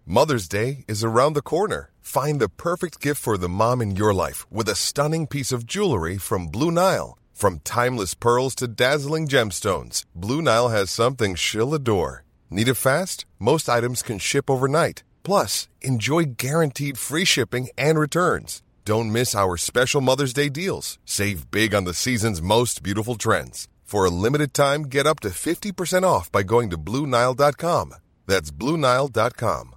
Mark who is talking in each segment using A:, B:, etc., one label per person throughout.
A: Mother's Day is around the corner. Find the perfect gift for the mom in your life with a stunning piece of jewelry from Blue Nile. From timeless pearls to dazzling gemstones, Blue Nile has something she'll adore. Need it fast? Most items can ship overnight. Plus, enjoy guaranteed free shipping and returns. Don't miss our special Mother's Day deals. Save big on the season's most beautiful trends. For a limited time, get up to 50% off by going to BlueNile.com. That's BlueNile.com.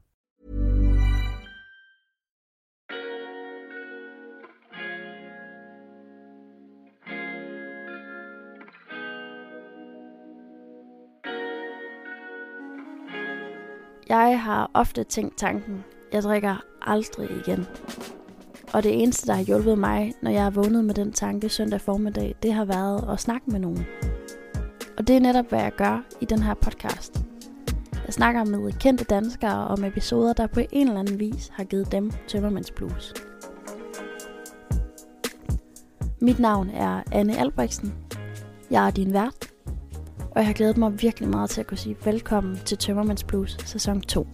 B: Jeg har ofte tænkt tanken, jeg drikker aldrig igen. Og det eneste, der har hjulpet mig, når jeg har vågnet med den tanke søndag formiddag, det har været at snakke med nogen. Og det er netop, hvad jeg gør i den her podcast. Jeg snakker med kendte danskere om episoder, der på en eller anden vis har givet dem tømmermændsblues. Mit navn er Anne Albrechtsen. Jeg er din vært. Og jeg har glædet mig virkelig meget til at kunne sige velkommen til Tømmermændsblues sæson 2.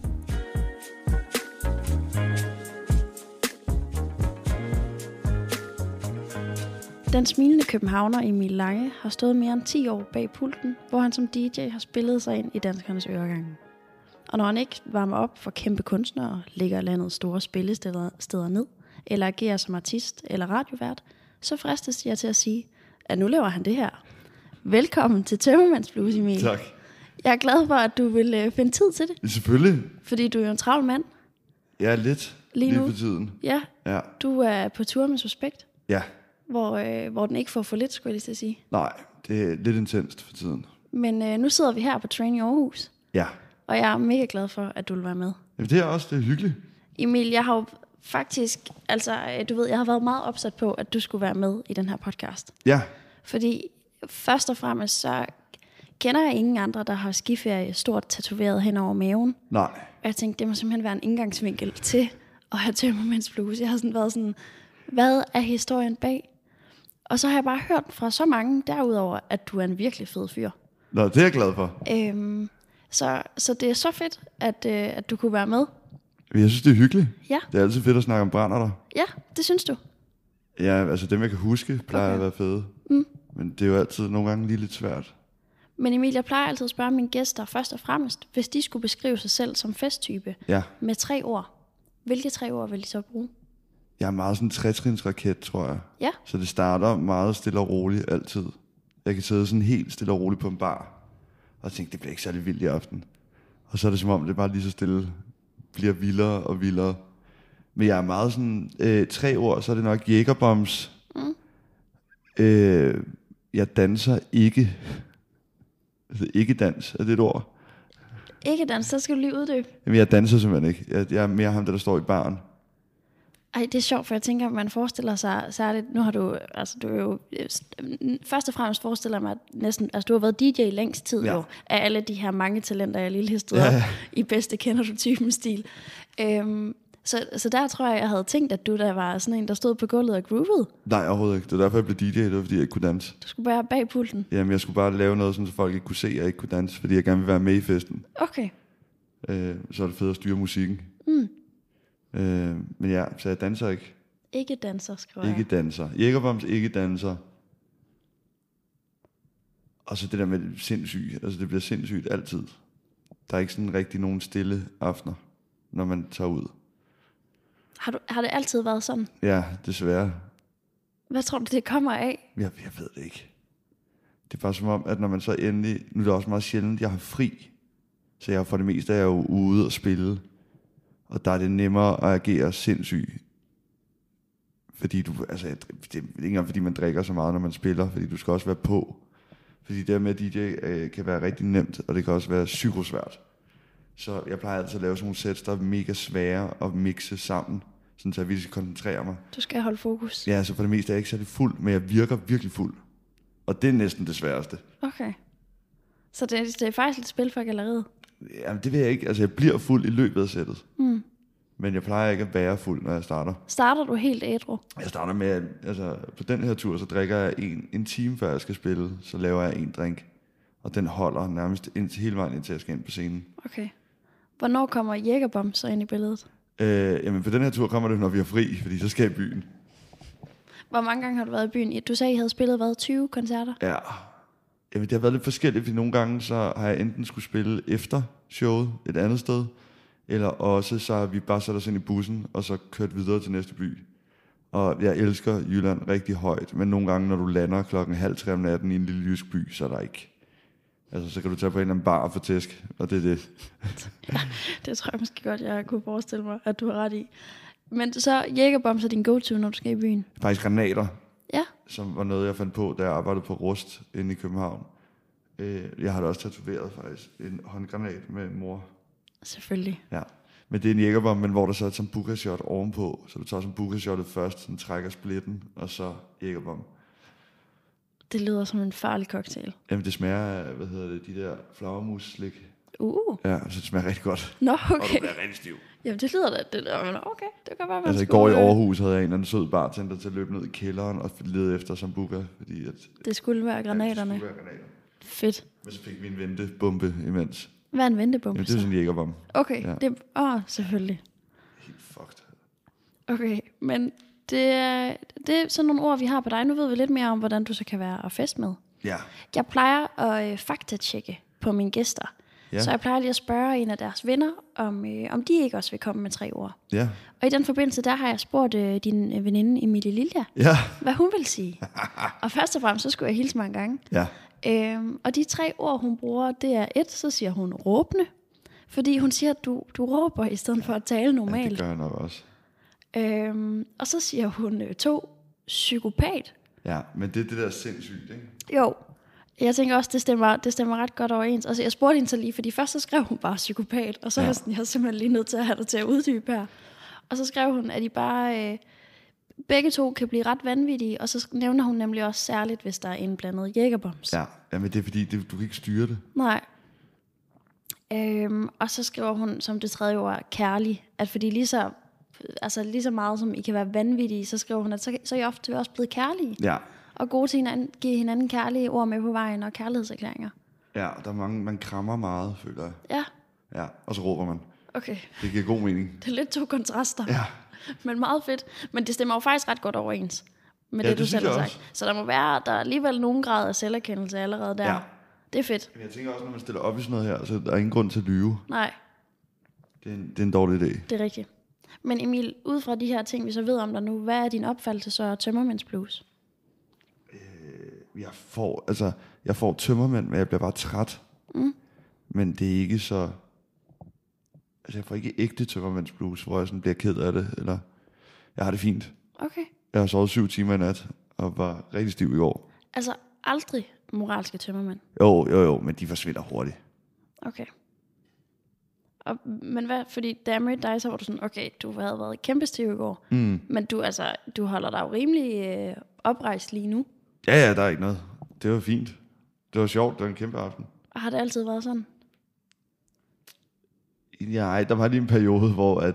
B: Den smilende københavner Emil Lange har stået mere end 10 år bag pulten, hvor han som DJ har spillet sig ind i danskernes øregange. Og når han ikke varmer op for kæmpe kunstnere, lægger landets store spillesteder ned, eller agerer som artist eller radiovært, så fristes jeg til at sige, at nu laver han det her. Velkommen til Tømmermændsblues, Emil.
C: Tak.
B: Jeg er glad for, at du vil finde tid til det.
C: Selvfølgelig.
B: Fordi du er jo en travl mand.
C: Jeg er lidt lige
B: nu
C: for tiden.
B: Ja.
C: Ja.
B: Du er på tur med Suspekt.
C: Ja.
B: Hvor den ikke får for lidt, skulle jeg lige til at sige.
C: Nej, det er lidt intenst for tiden.
B: Men nu sidder vi her på Training Aarhus.
C: Ja.
B: Og jeg er mega glad for, at du vil være med.
C: Jamen, det er også, det er hyggeligt.
B: Emil, jeg har jo faktisk, du ved, jeg har været meget opsat på, at du skulle være med i den her podcast.
C: Ja.
B: Fordi først og fremmest, så kender jeg ingen andre, der har skiferie stort tatoveret hen over maven.
C: Nej.
B: Og jeg tænkte, det må simpelthen være en indgangsvinkel til at have tømmermændsblues. Jeg har sådan været sådan, hvad er historien bag? Og så har jeg bare hørt fra så mange derudover, at du er en virkelig fed fyr.
C: Nå, det er jeg glad for.
B: Så det er så fedt, at du kunne være med.
C: Jeg synes, det er hyggeligt.
B: Ja.
C: Det er altid fedt at snakke om brænder.
B: Ja, det synes du.
C: Ja, altså dem, jeg kan huske, plejer at være fede. Mm. Men det er jo altid nogle gange lige lidt svært.
B: Men Emil, jeg plejer altid at spørge mine gæster først og fremmest, hvis de skulle beskrive sig selv som festtype med 3 ord. Hvilke 3 ord vil de så bruge?
C: Jeg er meget sådan en trætrinsraket, tror jeg.
B: Ja.
C: Så det starter meget stille og roligt altid. Jeg kan sidde sådan helt stille og roligt på en bar, og tænke, det bliver ikke særlig vildt i aften. Og så er det som om, det bare lige så stille bliver vildere og vildere. Men jeg er meget sådan, 3 ord, så er det nok Jægerbombs. Mm. Jeg danser ikke. Altså ikke dans, er det et ord?
B: Ikke dans, så skal du lige uddybe.
C: Jamen jeg danser simpelthen ikke. Jeg er mere ham, der står i baren.
B: Ej, det er sjovt, for jeg tænker, at man forestiller sig særligt, nu har du, altså du er jo, først og fremmest forestiller mig, at næsten, altså du har været DJ længst tid jo, af alle de her mange talenter, jeg lige listede op, i bedste kender du typen stil. Så der tror jeg havde tænkt, at du der var sådan en, der stod på gulvet og groovede.
C: Nej, overhovedet ikke. Det var derfor, jeg blev DJ, det var fordi, jeg ikke kunne danse.
B: Du skulle bare bag pulten? Jamen,
C: jeg skulle bare lave noget, så folk ikke kunne se, at jeg ikke kunne danse, fordi jeg gerne ville være med i festen.
B: Okay.
C: Så er det fedt at styre musikken. Mm. Men ja, så jeg danser ikke.
B: Ikke danser, skriver jeg.
C: Ikke danser. Jægerbombs, ikke danser. Og så det der med sindssygt. Altså det bliver sindssygt altid. Der er ikke sådan rigtig nogen stille aftener, når man tager ud.
B: Har det altid været sådan?
C: Ja, desværre.
B: Hvad tror du, det kommer af?
C: Jeg ved det ikke. Det er bare som om, at når man så endelig... Nu er det også meget sjældent, jeg har fri. Så jeg for det meste er jeg jo ude og spille. Og der er det nemmere at agere sindssygt. Fordi du... Altså, det er ikke engang fordi man drikker så meget, når man spiller. Fordi du skal også være på. Fordi det med DJ kan være rigtig nemt. Og det kan også være psykosvært. Så jeg plejer altid at lave sådan nogle sets, der er mega svære at mixe sammen. Sådan så jeg virkelig skal koncentrere mig.
B: Du skal holde fokus.
C: Ja, så for det meste er jeg ikke særlig fuld, men jeg virker virkelig fuld. Og det er næsten det sværeste.
B: Okay. Så det er faktisk lidt spil for galleriet?
C: Jamen det vil jeg ikke. Altså jeg bliver fuld i løbet af sættet. Mm. Men jeg plejer ikke at være fuld, når jeg starter.
B: Starter du helt ædru?
C: Jeg starter med, altså på den her tur, så drikker jeg en time før jeg skal spille. Så laver jeg en drink. Og den holder nærmest hele vejen indtil jeg skal ind på scenen.
B: Okay. Hvornår kommer Jægerbomb så ind i billedet?
C: Jamen på den her tur kommer det, når vi er fri, fordi så skal jeg i byen.
B: Hvor mange gange har du været i byen? Du sagde, I havde spillet, 20 koncerter?
C: Ja. Jamen det har været lidt forskelligt, fordi nogle gange så har jeg enten skulle spille efter showet et andet sted, eller også så har vi bare sat os ind i bussen, og så kørt videre til næste by. Og jeg elsker Jylland rigtig højt, men nogle gange, når du lander 2:30 om natten i en lille jysk by, så er der ikke. Altså, så kan du tage på en eller anden bar og få tæsk, og det er det.
B: Ja, det tror jeg måske godt, jeg kunne forestille mig, at du har ret i. Men så Jægerbomb, så din go-to, når du skal i byen?
C: Faktisk granater,
B: Ja.
C: som var noget, jeg fandt på, da jeg arbejdede på Rust inde i København. Jeg har da også tatoveret faktisk en håndgranat med mor.
B: Selvfølgelig.
C: Ja. Men det er en Jægerbomb, men hvor der så er et sambuca-shot ovenpå. Så du tager sambuca-shottet først, sådan trækker splitten, og så Jægerbomb.
B: Det lyder som en farlig cocktail.
C: Jamen det smager af, de der flagermus-slik.
B: Ja,
C: så det smager rigtig godt.
B: Nå,
C: Og
B: okay.
C: du bliver rigtig stiv.
B: Jamen det lyder da, okay, det kan bare være.
C: Altså i går i Aarhus havde jeg en eller anden sød bartender til at løbe ned i kælderen og lede efter sambuca, fordi at...
B: Det skulle være granaterne.
C: Ja, det skulle være granater.
B: Fedt.
C: Men så fik vi en ventebombe imens.
B: Hvad er en ventebombe?
C: Jamen det er sådan en Jægerbomb.
B: Okay,
C: ja.
B: det selvfølgelig.
C: Helt fucked.
B: Okay, men det er sådan nogle ord, vi har på dig. Nu ved vi lidt mere om, hvordan du så kan være og fest med.
C: Ja.
B: Jeg plejer at faktatjekke på mine gæster. Ja. Så jeg plejer lige at spørge en af deres venner, om de ikke også vil komme med 3 ord.
C: Ja.
B: Og i den forbindelse, der har jeg spurgt din veninde Emilie Lilja, hvad hun vil sige. Og først og fremmest, så skulle jeg hilse mange gange.
C: Ja.
B: Og de 3 ord, hun bruger, det er 1, så siger hun råbende. Fordi hun siger, at du råber i stedet for at tale normalt.
C: Ja, det gør jeg nok også.
B: Og så siger hun 2, psykopat.
C: Ja, men det er det der sindssygt, ikke?
B: Jo, jeg tænker også, det stemmer ret godt overens. Altså, jeg spurgte hende så lige, fordi først så skrev hun bare psykopat, og så jeg er simpelthen lige nødt til at have dig til at uddybe her. Og så skrev hun, at I bare begge to kan blive ret vanvittige, og så nævner hun nemlig også særligt, hvis der er indblandet jægerbombs.
C: Ja, men det er fordi, du kan ikke styre det.
B: Nej. Og så skriver hun som det 3. ord, kærlig, at fordi lige så meget som I kan være vanvittige, så skriver hun, at så er I ofte også blevet kærlige.
C: Ja.
B: Og gode til hinanden, give hinanden kærlige ord med på vejen og kærlighedserklæringer.
C: Ja, der er mange, man krammer meget, føler jeg.
B: Ja.
C: Ja, og så råber man.
B: Okay.
C: Det giver god mening.
B: Det er lidt 2 kontraster.
C: Ja.
B: Men meget fedt. Men det stemmer jo faktisk ret godt overens med
C: Ja,
B: det du selv har sagt.
C: Også.
B: Så der må være, der er alligevel nogen grad af selverkendelse allerede der.
C: Ja.
B: Det er fedt.
C: Men jeg tænker også, når man stiller op i sådan noget her, så der er ingen grund til at lyve.
B: Nej.
C: Det er en dårlig idé.
B: Det er rigtigt. Men Emil, ud fra de her ting, vi så ved om dig nu, hvad er din opfattelse så af tømmermændsblues?
C: Jeg får tømmermænd, men jeg bliver bare træt. Men det er ikke så... Altså, jeg får ikke ægte tømmermændsblues, hvor jeg sådan bliver ked af det, eller... Jeg har det fint.
B: Okay.
C: Jeg har sovet 7 timer i nat, og var rigtig stiv i går.
B: Altså, aldrig moralske tømmermænd?
C: Jo, men de forsvinder hurtigt.
B: Okay. Men hvad, fordi da jeg mødte dig, så var du sådan, okay, du havde været kæmpe stiv i går, men du holder dig jo rimelig oprejst lige nu.
C: Ja, der er ikke noget. Det var fint. Det var sjovt, det var en kæmpe aften.
B: Og har det altid været sådan?
C: Ja, der var lige en periode,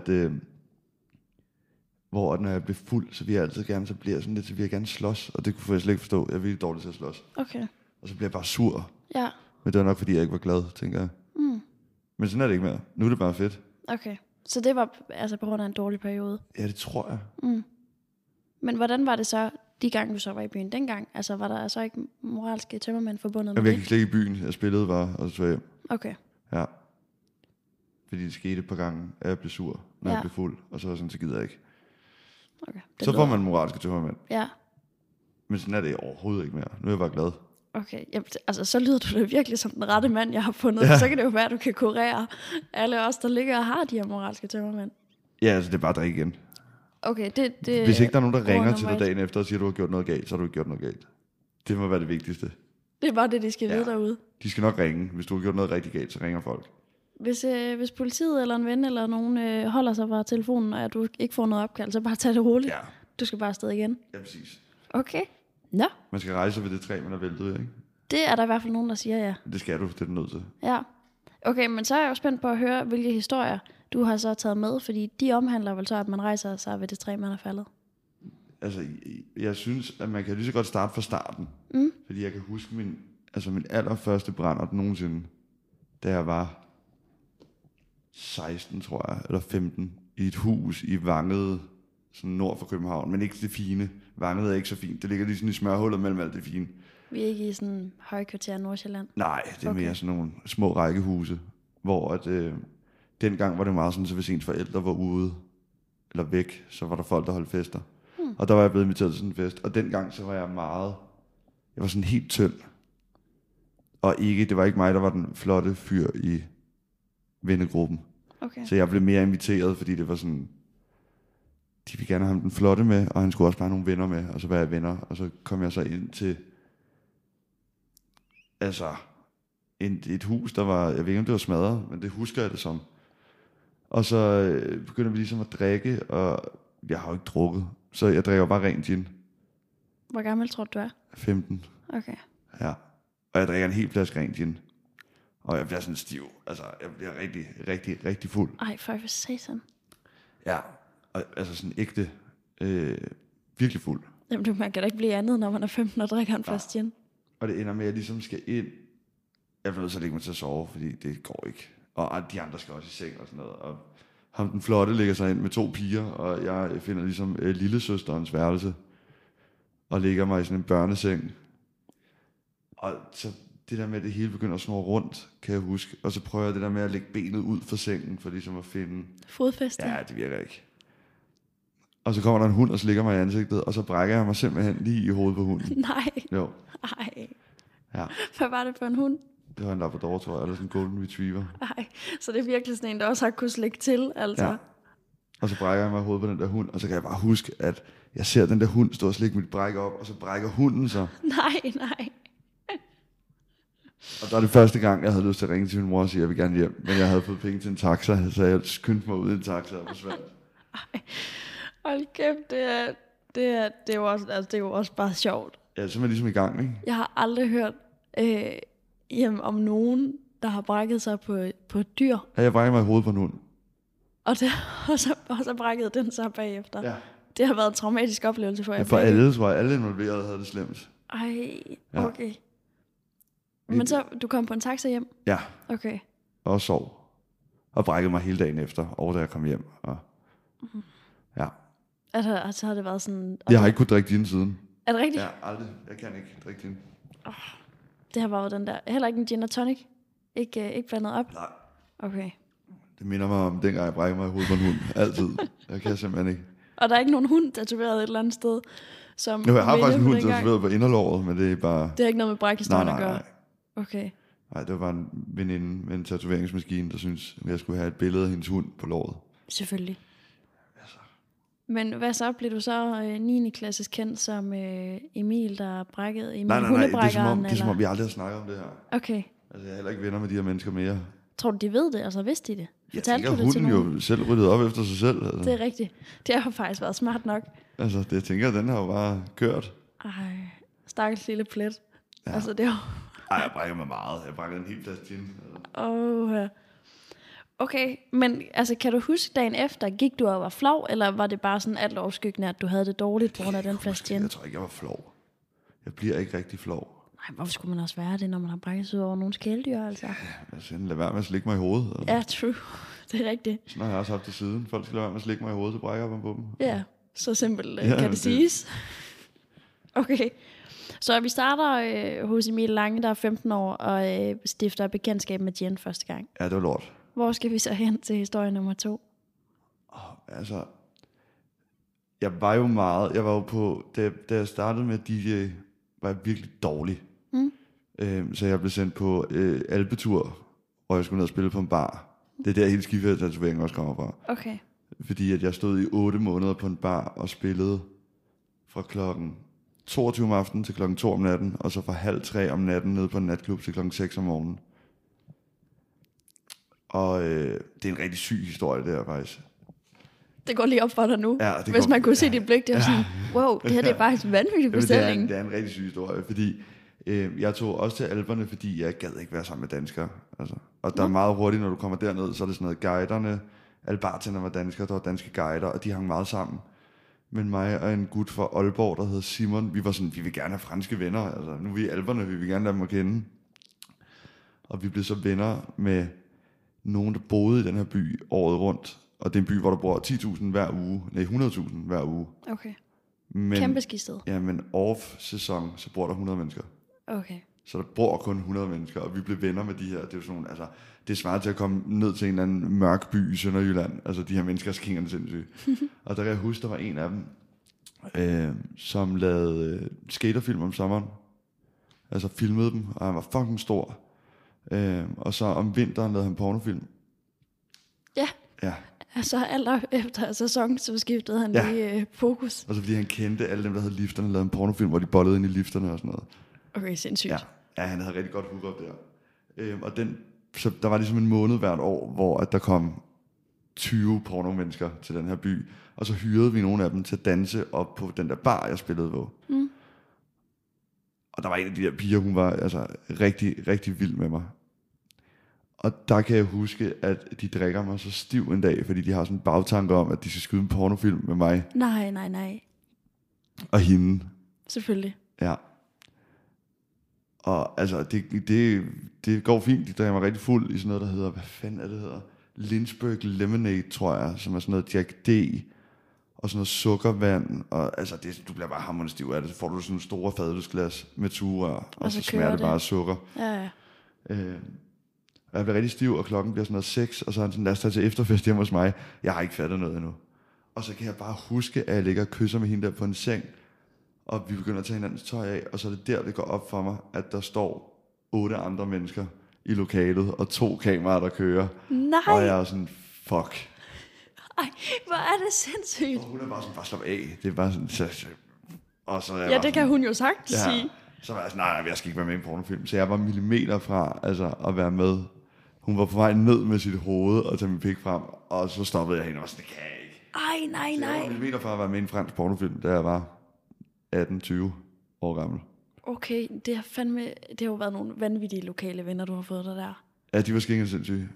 C: hvor når jeg blev fuld, så vil jeg altid gerne, så bliver jeg sådan lidt, så vil jeg gerne slås, og det kunne jeg slet ikke forstå. Jeg er virkelig dårlig til at slås.
B: Okay.
C: Og så bliver jeg bare sur.
B: Ja.
C: Men det var nok, fordi jeg ikke var glad, tænker jeg. Men sådan er det ikke mere. Nu er det bare fedt.
B: Okay. Så det var altså på grund af en dårlig periode?
C: Ja, det tror jeg.
B: Men hvordan var det så, de gange du så var i byen dengang? Altså var der så ikke moralske tømmermænd forbundet med
C: Jeg
B: det?
C: gik slet ikke i byen. Jeg spillede bare, og så tog jeg hjem.
B: Okay.
C: Ja. Fordi det skete et par gange, at jeg blev sur, når jeg blev fuld. Og så var sådan, så gider jeg ikke.
B: Okay.
C: Så får man moralske tømmermænd.
B: Ja.
C: Men sådan er det overhovedet ikke mere. Nu er jeg bare glad.
B: Okay, jamen, altså så lyder du da virkelig som den rette mand, jeg har fundet. Ja. Så kan det jo være, at du kan kurere alle os, der ligger og har de her moralske tømmermænd.
C: Ja, altså det er bare at drikke igen.
B: Okay, det
C: hvis ikke der er nogen, der ringer til dig
B: normalt
C: dagen efter og siger, at du har gjort noget galt, så har du ikke gjort noget galt. Det må være det vigtigste.
B: Det er bare det, de skal vide derude.
C: De skal nok ringe. Hvis du har gjort noget rigtig galt, så ringer folk.
B: Hvis politiet eller en ven eller nogen holder sig fra telefonen, og du ikke får noget opkald, så bare tag det roligt.
C: Ja.
B: Du skal bare afsted igen.
C: Ja, præcis.
B: Okay. Nå.
C: Man skal rejse ved det træ, man er væltet, ikke?
B: Det er der i hvert fald nogen, der siger, ja.
C: Det skal du, det er du nødt til.
B: Ja. Okay, men så er jeg jo spændt på at høre, hvilke historier du har så taget med, fordi de omhandler vel så, at man rejser sig ved det træ, man er faldet.
C: Altså, jeg synes, at man kan lige så godt starte fra starten. Fordi jeg kan huske min allerførste brændert nogensinde, da jeg var 16, tror jeg, eller 15, i et hus i Vangede, sådan nord for København, men ikke det fine. Vangede er ikke så fint. Det ligger lige sådan i smørhullet mellem alt det fine.
B: Vi er ikke i sådan højkvarter i Nordsjælland?
C: Nej, det er mere sådan nogle små rækkehuse, hvor at, dengang var det meget sådan, så hvis ens forældre var ude, eller væk, så var der folk, der holdt fester. Og der var jeg blevet inviteret til sådan en fest. Og dengang, så var jeg var sådan helt tynd. Og det var ikke mig, der var den flotte fyr i vennegruppen.
B: Okay.
C: Så jeg blev mere inviteret, fordi det var sådan, de ville gerne have ham den flotte med, og han skulle også bare have nogle venner med, og så var jeg venner. Og så kom jeg så ind til, et hus, der var, jeg ved ikke, om det var smadret, men det husker jeg det som. Og så begynder vi ligesom at drikke, og jeg har jo ikke drukket, så jeg drikker bare ren gin.
B: Hvor gammel tror du er?
C: 15.
B: Okay.
C: Ja. Og jeg drikker en hel flaske ren gin. Og jeg bliver sådan stiv. Altså, jeg bliver rigtig, rigtig, rigtig fuld.
B: Ej, for satan.
C: Ja. Og altså sådan ægte, virkelig fuld.
B: Jamen, man kan da ikke blive andet, når man er 15 og drikker en flaske gin.
C: Og det ender med, at jeg ligesom skal ind. Jeg bliver nødt til at lægge mig til at sove, fordi det går ikke. Og de andre skal også i seng og sådan noget. Og ham den flotte ligger sig ind med 2 piger, og jeg finder ligesom lillesøsterens værelse. Og ligger mig i sådan en børneseng. Og så det der med, at det hele begynder at snurre rundt, kan jeg huske. Og så prøver jeg det der med at lægge benet ud for sengen, for ligesom at finde...
B: Fodfæste?
C: Ja, det virker ikke. Og så kommer der en hund, og så ligger mig i ansigtet, og så brækker jeg mig simpelthen lige i hovedet på hunden.
B: Nej.
C: Jo.
B: Ej.
C: Ja.
B: Hvad var det for en hund?
C: Det var en Labrador, tror jeg, eller sådan en Golden Retriever.
B: Ej, så det er virkelig sådan en, der også har kunnet slække til, altså.
C: Ja. Og så brækker jeg mig i hovedet på den der hund, og så kan jeg bare huske, at jeg ser den der hund stå og slikke mit bræk op, og så brækker hunden så.
B: Nej.
C: Og der er det første gang, jeg havde lyst til at ringe til min mor og sige, at jeg vil gerne hjem. Men jeg havde fået penge til en taxa, så jeg skyndte mig ud i en taxa og forsvandt.
B: Ej, hold kæft, det er jo også bare sjovt.
C: Ja, så er man ligesom i gang, ikke?
B: Jeg har aldrig hørt om nogen, der har brækket sig på et dyr.
C: Ja, jeg brækker mig i hovedet på en hund.
B: Og så brækkede den sig bagefter.
C: Ja.
B: Det har været en traumatisk oplevelse for jer.
C: Ja, for alle, tror jeg. Alle involverede havde det slemt.
B: Ej, okay. Ja. Men så, du kom på en taxa hjem?
C: Ja.
B: Okay.
C: Og sov. Og brækkede mig hele dagen efter, og da jeg kom hjem. Og... Ja.
B: Altså har det været sådan...
C: Jeg har ikke kunnet drikke gin siden.
B: Er det rigtigt?
C: Ja, aldrig. Jeg kan ikke drikke gin.
B: Det har været den der... Heller ikke en gin og tonic? Ikke blandet op?
C: Nej.
B: Okay.
C: Det minder mig om dengang, jeg brækkede mig i hovedet på en hund. Altid. Jeg kan simpelthen ikke.
B: Og der er ikke nogen hund tatoveret et eller andet sted? Som
C: jeg har faktisk en hund tatoveret på inderlåret, men det er bare...
B: Det har ikke noget med brækhistorien at gøre?
C: Nej.
B: Okay.
C: Nej, det var bare en veninde med en tatoveringsmaskine, der syntes, at jeg skulle have et billede af hendes hund på låret.
B: Selvfølgelig. Men hvad så? Blev du så 9. klasses kendt som Emil, der brækkede Emil hundebrækkeren?
C: Det er som om, vi aldrig har snakket om det her.
B: Okay.
C: Altså, jeg er heller ikke venner med de her mennesker mere.
B: Tror du, de ved det? Altså, vidste de det?
C: Jeg tænker, hunden jo selv ryddet op efter sig selv. Altså.
B: Det er rigtigt. Det har jo faktisk været smart nok.
C: Altså, det jeg tænker, den har jo bare kørt.
B: Ej, stakkels lille plet.
C: Ja.
B: Altså, det var...
C: Ej, jeg brækker mig meget. Jeg brækker en hel flaske gin.
B: Okay, men altså, kan du huske dagen efter, gik du og var flov, eller var det bare sådan alt overskyggende, at du havde det dårligt på grund af den flaske gin?
C: Jeg tror ikke, jeg var flov. Jeg bliver ikke rigtig flov.
B: Nej, hvorfor skulle man også være det, når man har brækket sig over nogle skældyr, altså?
C: Ja, altså, lad være med at slikke mig i hovedet. Altså.
B: Ja, true. Det er rigtigt.
C: Sådan har jeg også haft det siden. Folk skal lade være med at slikke mig i hovedet, så brækker jeg på dem.
B: Ja, så simpelt kan det siges. Okay. Så vi starter hos Emil Lange, der er 15 år, og stifter bekendtskab med Jen første gang.
C: Ja, det var lort.
B: Hvor skal vi så hen til historie nummer 2?
C: Altså, jeg var jo på, da jeg startede med DJ, var jeg virkelig dårlig. Så jeg blev sendt på alpetur, hvor jeg skulle ned og spille på en bar. Det er der hele skiferie-tatoveringen også kommer fra.
B: Okay.
C: Fordi at jeg stod i 8 måneder på en bar og spillede fra klokken 22 om aftenen til klokken 2 om natten, og så fra 2:30 om natten nede på en natklub til klokken 6 om morgenen. Og det er en rigtig syg historie, det her faktisk.
B: Det går lige op for dig nu.
C: Ja,
B: hvis man kunne se dit blik, det var sådan, wow, det her det er faktisk en vanvittig bestilling.
C: Det er en rigtig syg historie, fordi jeg tog også til Alperne, fordi jeg gad ikke være sammen med danskere. Altså. Og der er meget hurtigt, når du kommer derned, så er det sådan noget, guiderne, alle bartenderne var danskere, der var danske guider, og de hang meget sammen. Men mig og en gut fra Aalborg, der hedder Simon, vi var sådan, vi vil gerne have franske venner. Altså, nu er vi i Alperne, vi vil gerne lade dem at kende. Og vi blev så venner med nogen, der boede i den her by året rundt. Og det er en by, hvor der bor 10.000 hver uge. Nej, 100.000 hver uge.
B: Okay.
C: Men,
B: Kæmpe skisted.
C: Ja, men off-sæson, så bor der 100 mennesker.
B: Okay.
C: Så der bor kun 100 mennesker, og vi blev venner med de her. Det er jo sådan nogle, altså, det er svært til at komme ned til en eller anden mørk by i Sønderjylland. Altså, de her mennesker er skingerne sindssyge. Og der kan jeg huske, der var en af dem, som lavede skaterfilm om sommeren. Altså filmede dem, og han var fucking stor. Og så om vinteren lavede han pornofilm.
B: Ja.
C: Ja.
B: Altså alt op efter sæson, så skiftede han lige fokus.
C: Og så fordi han kendte alle dem, der havde lifterne, lavede en pornofilm, hvor de bollede ind i lifterne og sådan noget.
B: Okay, sindssygt.
C: Ja, han havde rigtig godt hook-up der. Og så der var ligesom en måned hvert år, hvor at der kom 20 porno-mennesker til den her by. Og så hyrede vi nogle af dem til at danse op på den der bar, jeg spillede på. Mm. Og der var en af de der piger, hun var altså rigtig, rigtig vild med mig. Og der kan jeg huske, at de drikker mig så stiv en dag, fordi de har sådan en bagtanke om, at de skal skyde en pornofilm med mig.
B: Nej.
C: Og hende.
B: Selvfølgelig.
C: Ja. Og altså, det går fint. De drikker mig rigtig fuld i sådan noget, der hedder, hvad fanden er det hedder? Lynchburg Lemonade, tror jeg, som er sådan noget Jack D. Og sådan noget sukkervand. Og altså, du bliver bare hamrende stiv af det. Så får du sådan nogle store fadølsglas med sugerør, og så smager det bare sukker.
B: Ja.
C: Og jeg bliver rigtig stiv, og klokken bliver sådan noget 6, og så er han sådan, lad os tage til efterfest hjemme hos mig. Jeg har ikke fattet noget endnu. Og så kan jeg bare huske, at jeg ligger og kysser med hende der på en seng, og vi begynder at tage hinandens tøj af, og så er det der, det går op for mig, at der står 8 andre mennesker i lokalet, og 2 kameraer, der kører.
B: Nej!
C: Og jeg er sådan, fuck.
B: Ej, hvor er det sindssygt.
C: Og hun er bare sådan, bare slap af. Det er bare sådan, og så er jeg
B: ja,
C: bare
B: det kan
C: sådan,
B: hun jo sagtens sige.
C: Så var jeg sådan, nej, jeg skal ikke være med i en pornofilm. Så jeg var millimeter fra altså, at være med. Hun var på vej ned med sit hoved og tage min pik frem, og så stoppede jeg hende og sådan, det kan jeg ikke.
B: Ej, nej.
C: Så jeg var millimeter fra at være med i en fransk pornofilm, da jeg var 18-20 år gammel.
B: Okay, det har jo været nogle vanvittige lokale venner, du har fået der.
C: Ja, de var skængende sindssyge.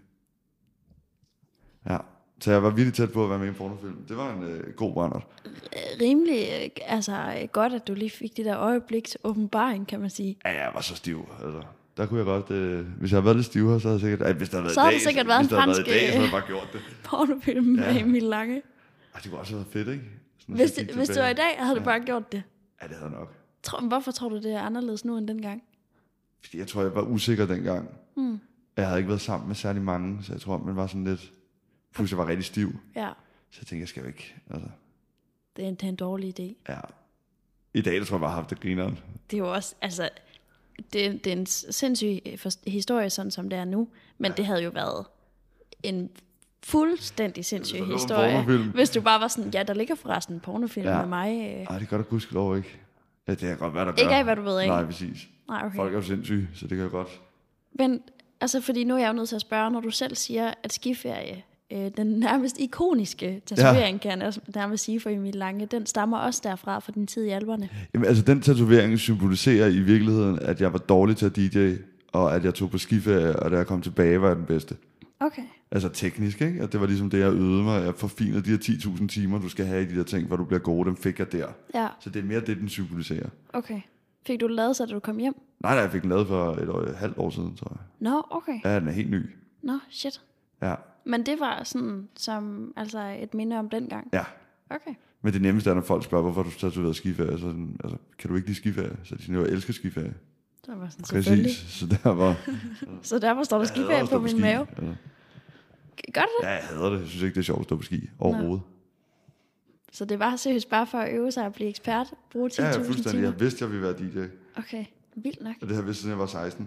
C: Ja, så jeg var virkelig tæt på at være med i en pornofilm. Det var en god brændert.
B: Rimelig, altså godt, at du lige fik det der øjebliks åbenbaring, kan man sige.
C: Ja, jeg var så stiv, altså. Der kunne jeg godt, hvis jeg havde været lidt stivere, så havde jeg sikkert, hvis der havde været
B: så havde det sikkert været en fransk
C: så havde jeg bare gjort det.
B: Pornofilm med Emil Lange.
C: Ej, det kunne også have været fedt, ikke?
B: Hvis det var i dag, havde du bare gjort det.
C: Ja, det havde nok.
B: Hvorfor tror du, det er anderledes nu end dengang?
C: Fordi jeg tror, jeg var usikker dengang. Jeg havde ikke været sammen med særlig mange, så jeg tror, man var sådan lidt... Pludselig var rigtig stiv.
B: Ja.
C: Så jeg tænkte, jeg skal jo ikke. Altså.
B: Det er en dårlig idé.
C: Ja. I dag, tror jeg bare, har haft det grineren.
B: Det er jo også, altså... Det er en sindssyg historie, sådan som det er nu. Men det havde jo været en fuldstændig sindssyg historie. Hvis du bare var sådan, ja, der ligger forresten en pornofilm med mig.
C: Ej, det kan da gudskelov ikke. Ja, det kan godt være, der
B: ikke af, hvad du ved af.
C: Nej, præcis.
B: Nej, okay.
C: Folk er jo sindssyge, så det kan jo godt.
B: Men, altså, fordi nu er jeg jo nødt til at spørge, når du selv siger, at skiferie, den nærmest ikoniske tatovering, kan jeg nærmest sige for Emil Lange, den stammer også derfra, fra din tid i Alperne.
C: Jamen, altså, den tatovering symboliserer i virkeligheden, at jeg var dårlig til at DJ, og at jeg tog på skiferie, og da jeg kom tilbage, var jeg den bedste.
B: Okay.
C: Altså teknisk, ikke? Og det var ligesom det, jeg øvede mig. Jeg forfinede de her 10.000 timer, du skal have i de der ting, hvor du bliver god. Dem fik jeg der.
B: Ja.
C: Så det er mere det, den symboliserer.
B: Okay. Fik du det lavet så, da du kom hjem?
C: Nej, jeg fik den lavet for et halvt år siden, tror jeg.
B: Nå, okay.
C: Ja, den er helt ny.
B: Nå, shit.
C: Ja.
B: Men det var sådan som altså et minde om dengang?
C: Ja.
B: Okay.
C: Men det nemmeste er, når folk spørger, hvorfor du tatoverede skiferie. Så sådan, altså, kan du ikke lide skiferie? Så de siger, jeg elsker skiferie.
B: Det var sådan selvfølgelig.
C: Præcis. Så der var...
B: så derfor står der skiferie på min mave? Ja. Gør det?
C: Ja, jeg hader det. Jeg synes ikke, det er sjovt at stå på ski overhovedet.
B: Så det var seriøst bare for at øve sig at blive ekspert? Bruge 10.000 timer?
C: Ja, fuldstændig. Jeg vidste, jeg ville være DJ.
B: Okay, vildt nok.
C: Og det har jeg vidst, siden jeg var 16.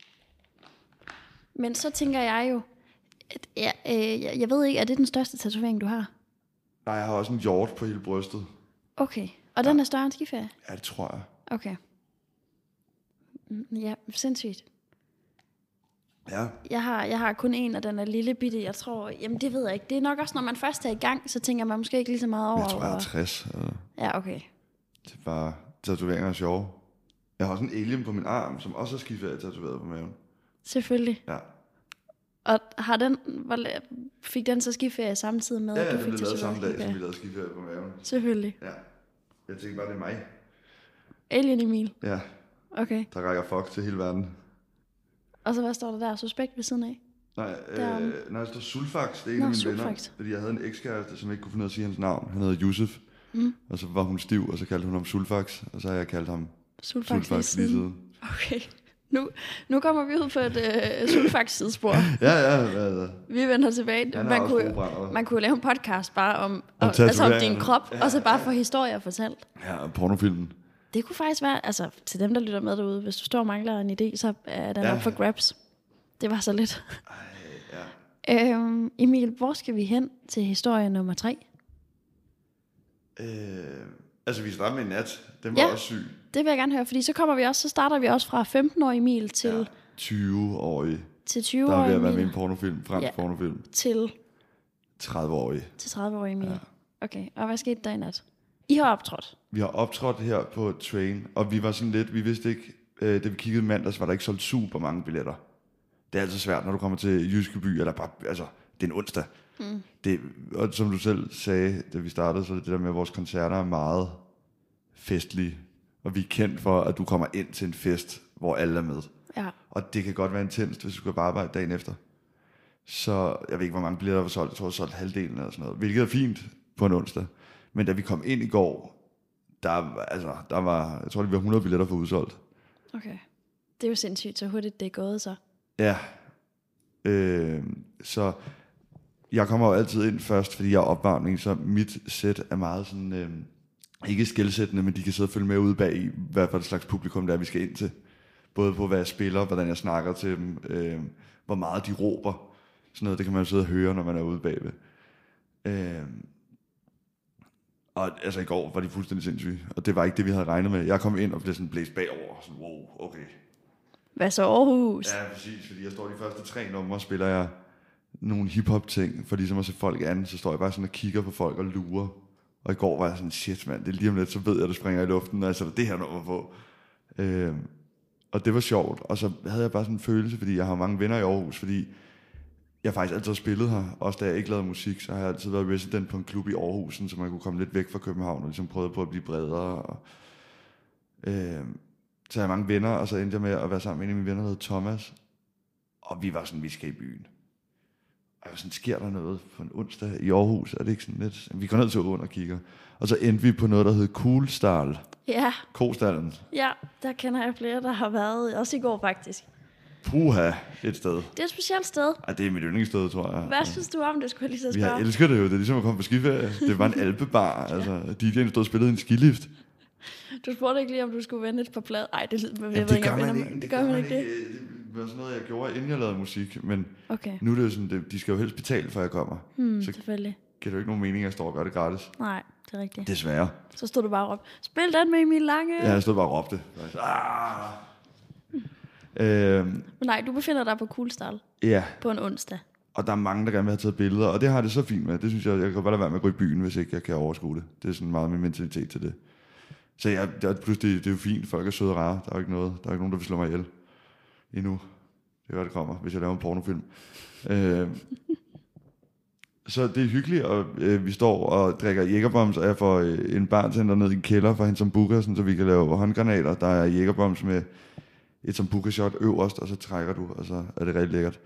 B: Men så tænker jeg jo, at jeg ved ikke, er det den største tatovering, du har?
C: Nej, jeg har også en hjort på hele brystet.
B: Okay, og den er større end skiferie?
C: Ja, det tror jeg.
B: Okay. Ja, sindssygt.
C: Ja.
B: Jeg har kun en, og den er lille bitte. Jeg tror, jamen det ved jeg ikke. Det er nok også, når man først er i gang, så tænker man måske ikke lige så meget over.
C: Jeg tror, jeg er 60.
B: Ja, okay.
C: Det er bare, tatoveringer er sjove. Jeg har også en alien på min arm, som også er skiferie tatoveret på maven.
B: Selvfølgelig.
C: Ja.
B: Og fik den så skiferie samtidig med,
C: at
B: du
C: fik
B: fik
C: det lavet samme dag,
B: skiferie?
C: som vi lavede skiferie på maven.
B: Selvfølgelig.
C: Ja. Jeg tænkte bare, det er mig.
B: Alien Emil?
C: Ja.
B: Okay.
C: Der rækker fuck til hele verden.
B: Og så hvad står der der? Suspekt ved siden af?
C: Nej, der står Sulfax, det er en
B: Nå,
C: af mine
B: Sulfax.
C: venner. Fordi jeg havde en ekskæreste, som ikke kunne finde ud af at sige hans navn. Han hedder Yusuf. Og så var hun stiv, og så kaldte hun ham Sulfax. Og så har jeg kaldt ham
B: Sulfax
C: lige siden.
B: Okay. Nu kommer vi ud på et Sulfax-sidespor.
C: Ja.
B: Vi vender tilbage. Man kunne lave en podcast bare om din krop, og så bare få historier fortalt.
C: Ja, pornofilmen.
B: Det kunne faktisk være, altså til dem, der lytter med derude, hvis du står og mangler en idé, så er den op for grabs. Det var så lidt. Emil, hvor skal vi hen til historie nummer 3?
C: Altså, vi starter med en nat. Den var også syg.
B: Det vil jeg gerne høre, fordi så starter vi også fra 15-årig Emil til
C: 20-årig.
B: Til 20-årig
C: Der er ved at være
B: Emil.
C: med en pornofilm, fransk pornofilm.
B: Til
C: 30-årig.
B: Til 30-årig Emil. Ja. Okay, og hvad skete der i nat? I har optrådt.
C: Vi har optrådt her på Train, og vi var sådan lidt, vi vidste ikke, da vi kiggede mandags, var der ikke solgt super mange billetter. Det er altid svært, når du kommer til Jyske By, eller bare, altså, det er en onsdag. Det, og som du selv sagde, da vi startede, så det der med, at vores koncerter er meget festlige, og vi er kendt for, at du kommer ind til en fest, hvor alle er med.
B: Ja.
C: Og det kan godt være intenst, hvis du skal bare arbejde dagen efter. Så jeg ved ikke, hvor mange billetter der var solgt. Jeg tror, jeg solgt halvdelen eller sådan noget. Hvilket er fint på en onsdag. Men da vi kom ind i går, der var, jeg tror, det var 100 billetter for udsolgt.
B: Okay. Det er jo sindssygt, så hurtigt det er gået så.
C: Ja. Så jeg kommer jo altid ind først, fordi jeg er opvarmning, så mit sæt er meget sådan, ikke skelsættende, men de kan sidde og følge med ude bag i, hvad for et slags publikum der er, vi skal ind til. Både på, hvad jeg spiller, hvordan jeg snakker til dem, hvor meget de råber. Sådan noget, det kan man jo sidde og høre, når man er ude bagved. Og altså i går var de fuldstændig sindssyge, og det var ikke det, vi havde regnet med. Jeg kom ind og blev sådan blæst bagover, og sådan, wow, okay.
B: Hvad så Aarhus?
C: Ja, præcis, fordi jeg står de første 3 numre, spiller jeg nogle hiphop ting, for ligesom at se folk an, så står jeg bare sådan og kigger på folk og lurer. Og i går var jeg sådan, shit mand, det er lige om lidt, så ved jeg, at det springer i luften, og jeg sætter det her nummer på. Og det var sjovt, og så havde jeg bare sådan en følelse, fordi jeg har mange venner i Aarhus, fordi jeg faktisk altid har spillet her, også da jeg ikke lavede musik, så har jeg altid været resident på en klub i Aarhus, så man kunne komme lidt væk fra København, og ligesom prøvede på at blive bredere. Og, så jeg har mange venner, og så endte jeg med at være sammen med en af mine venner, der hed Thomas, og vi var sådan, vi skal i byen. Og jeg var sådan, sker der noget på en onsdag i Aarhus? Er det ikke sådan lidt? Vi går ned til åen og kigger. Og så endte vi på noget, der hed Kuhlstall.
B: Ja.
C: Kostallen.
B: Ja, der kender jeg flere, der har været, også i går faktisk.
C: Puha, et sted.
B: Det er et specielt sted.
C: Ej, det er mit yndlingssted, tror jeg.
B: Hvad synes du om det, skulle jeg lige så spørge?
C: Jeg elsker det jo, det er ligesom at komme på skiferie. Det var en alpebar, altså DJ'en stod og spillede en skilift.
B: Du spurgte ikke lige, om du skulle vende et par plader. Ej, det gør man ikke. Det gør man ikke.
C: Det var sådan noget, jeg gjorde, inden jeg lavede musik. Men
B: okay.
C: Nu er det jo sådan, de skal jo helst betale, før jeg kommer. Så
B: selvfølgelig.
C: giver det jo ikke nogen mening, at jeg står og gør det gratis.
B: Nej, det er rigtigt.
C: Desværre.
B: Så stod du bare og råbte, spil den med Emil Lange.
C: Ja, jeg stod bare og råbte.
B: Men nej, du befinder dig på Kuhlstall.
C: Ja.
B: På en onsdag.
C: Og der er mange, der gerne vil have taget billeder, og det har det så fint med. Det synes jeg kan bare lade være med at gå i byen, hvis ikke jeg kan overskue det. Det er sådan meget min mentalitet til det. Så pludselig, det er jo fint, folk er søde og rare. Der er ikke nogen, der vil slå mig ihjel endnu. Det er godt, det kommer, hvis jeg laver en pornofilm. Så det er hyggeligt, og vi står og drikker Jägerbombs, og jeg får en bartender ned i en kælder for hende som booker, så vi kan lave håndgranater. Der er Jägerbombs med et som booker-shot øverst, og så trækker du, og så er det rigtig lækkert.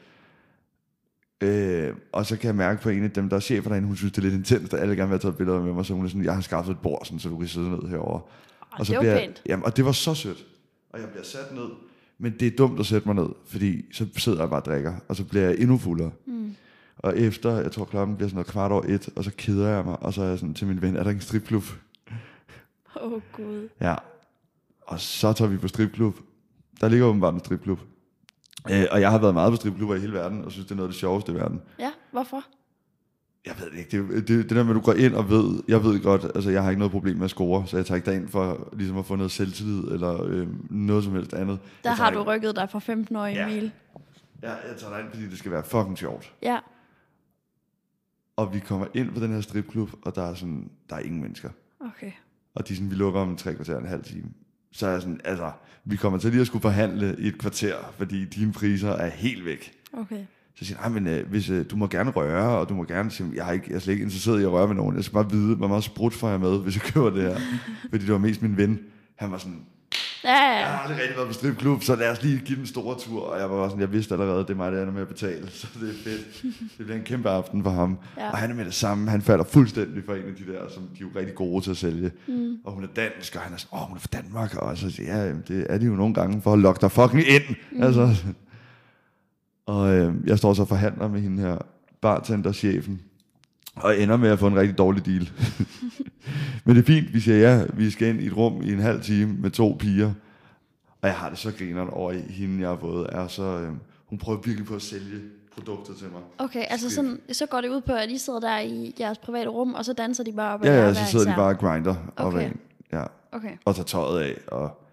C: Og så kan jeg mærke på en af dem, der er chefer derinde, hun synes, det er lidt intenst, at alle gerne vil have taget billeder med mig, så hun er sådan, jeg har skaffet et bord, sådan, så du kan sidde ned herovre. Og så
B: det var pænt.
C: Jamen, og det var så sødt. Og jeg bliver sat ned, men det er dumt at sætte mig ned, fordi så sidder jeg bare og drikker, og så bliver jeg endnu fuldere. Og efter, jeg tror klokken bliver sådan noget 1:15, og så keder jeg mig, og så er jeg sådan til min ven, er der ikke en stripklub?
B: Gud.
C: Ja. Og så tager vi på stripklub. Der ligger åbenbart en stripklub. Og jeg har været meget på stripklubber i hele verden, og synes, det er noget af det sjoveste i verden.
B: Ja, hvorfor?
C: Jeg ved ikke, det der med, at du går ind og jeg ved godt, altså jeg har ikke noget problem med at score, så jeg tager ikke derind for ligesom at få noget selvtillid, eller noget som helst andet.
B: Der har du rykket dig fra 15-årig Emil.
C: Ja, jeg tager derind, fordi det skal være fucking sjovt.
B: Ja.
C: Og vi kommer ind på den her stripklub, og der er ingen mennesker.
B: Okay.
C: Og de vi lukker om 3 kvarter, en halv time. Så er jeg sådan, altså, vi kommer til lige at skulle forhandle i et kvarter, fordi dine priser er helt væk.
B: Okay.
C: Så siger jeg, men hvis du må gerne røre, og du må gerne sige, jeg er slet ikke interesseret i at røre med nogen. Jeg skal bare vide, hvor meget sprut får jeg med, hvis jeg køber det her. Fordi det var mest min ven. Han var sådan, Jeg har aldrig rigtig været på stripklub, så lad os lige give den store tur. Og jeg var sådan, jeg vidste allerede, det er mig, der ender med at betale. Så det er fedt. Det bliver en kæmpe aften for ham. Ja. Og han er med det samme. Han falder fuldstændig for en af de der, som de er jo rigtig gode til at sælge. Og hun er dansk, og han er sådan, hun er fra Danmark. Og så ja, det er de jo nogle gange for at lokke dig fucking ind. Altså. Og jeg står så og forhandler med hende her bartenderchefen. Og ender med at få en rigtig dårlig deal. Men det er fint, vi siger ja, vi skal ind i et rum i en halv time med 2 piger. Og jeg har det så grineren over i hende, jeg har fået. Hun prøver virkelig på at sælge produkter til mig.
B: Okay, altså sådan, så går det ud på, at I sidder der i jeres private rum, og så danser de bare op ad
C: Ja, så sidder de bare og grinder.
B: Okay.
C: Og tager tøjet af.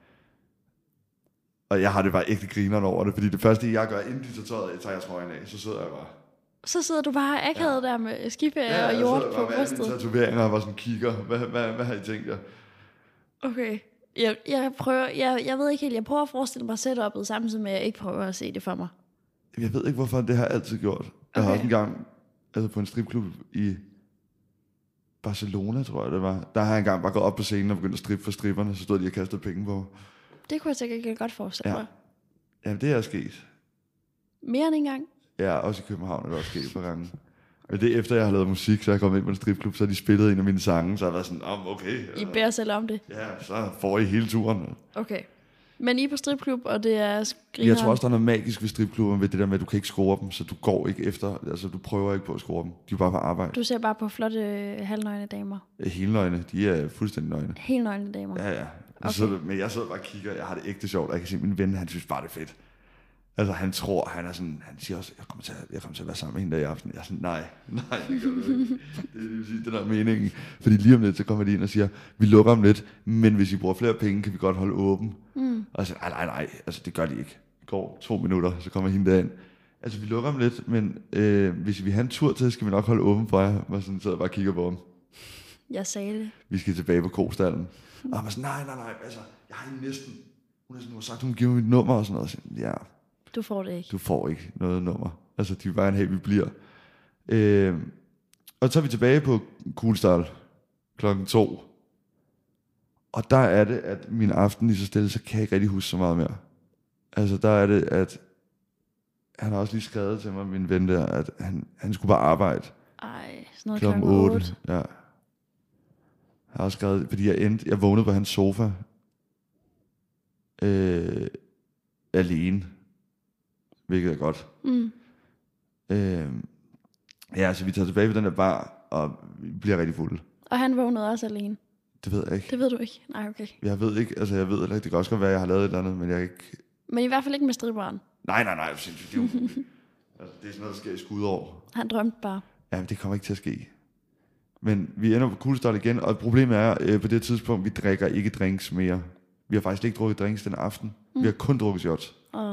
C: Og jeg har det bare ægte grineren over det, fordi det første, jeg gør, inden de tager tøjet af, tager jeg trøjen af, så sidder jeg bare.
B: Så sidder du bare akavet der med skiferie og jord på brystet. Ja,
C: tatoveringer og bare sådan kigger. Hvad har I tænkt jer?
B: Okay. Jeg ved ikke helt, jeg prøver at forestille mig setup'et, samtidig med, at jeg ikke prøver at se det for mig.
C: Jeg ved ikke, hvorfor det har jeg altid gjort. Jeg har også en gang på en stripklub i Barcelona, tror jeg det var. Der har jeg engang bare gået op på scenen og begyndt at strippe for stripperne, så stod de og kastede penge på.
B: Det kunne jeg sikkert ikke godt forestille mig.
C: Jamen, det er sket.
B: Mere end en gang?
C: Ja, også i København er det også sket et par gange. Men det efter jeg har lavet musik, så er jeg kommet ind på en stripklub, så har de spillet en af mine sange, så har jeg været sådan, okay.
B: I bærer selv om det?
C: Ja, så får I hele turen.
B: Okay. Men I er på stripklub, og det er skrineren?
C: Jeg tror også, der er noget magisk ved stripklubben, ved det der med, at du kan ikke score dem, så du går ikke efter, altså du prøver ikke på at score dem. De er bare på arbejde.
B: Du ser bare på flotte halvnøgne damer?
C: Helnøgne, de er fuldstændig nøgne.
B: Helnøgne damer?
C: Ja. Okay. Men jeg sidder bare og kigger, jeg har det ægte sjovt, og jeg kan se, at min ven, han synes bare, det er fedt. Altså han tror, han er sådan, han siger også, jeg kommer til at være sammen med hende der i aften. Jeg er sådan, nej, det gør du ikke. Det vil sige, det der er meningen. Fordi lige om lidt, så kommer de ind og siger, vi lukker om lidt, men hvis I bruger flere penge, kan vi godt holde åben. Og så nej, altså det gør de ikke. Det går 2 minutter, så kommer hende derind. Altså vi lukker om lidt, men hvis vi har en tur til, skal vi nok holde åben for jer. Og sådan sidder jeg bare og kigger på ham.
B: Jeg sagde det. Vi
C: skal tilbage på Kostallen. Og han var sådan, nej, altså, jeg har næsten, hun har sagt, hun giver mig mit nummer og sådan noget. Så, ja.
B: Du får det ikke.
C: Du får ikke noget nummer. Altså, de vil bare have, vi bliver. Og så er vi tilbage på Kuglestad 2:00. Og der er det, at min aften lige så stille, så kan jeg ikke rigtig huske så meget mere. Altså, der er det, at han har også lige skrevet til mig, min ven der, at han skulle bare arbejde.
B: Ej, sådan noget klokken 8.
C: Ja. Jeg har også skrevet, fordi jeg vågnede på hans sofa. Alene. Hvilket er godt. Ja, så vi tager tilbage på den der bar, og vi bliver rigtig fulde.
B: Og han vågnede også alene? Det
C: ved jeg ikke.
B: Det ved du ikke? Nej, okay.
C: Jeg ved ikke, altså jeg ved ikke, det kan også godt være, at jeg har lavet et eller andet, men jeg ikke...
B: Men i hvert fald ikke med stripperen?
C: Nej, sindssygt. Det er sådan noget, der sker i skudår.
B: Han drømte bare?
C: Ja, men det kommer ikke til at ske. Men vi ender på Kuglestad igen, og problemet er, på det tidspunkt, vi drikker ikke drinks mere. Vi har faktisk ikke drukket drinks den aften. Vi har kun drukket shots.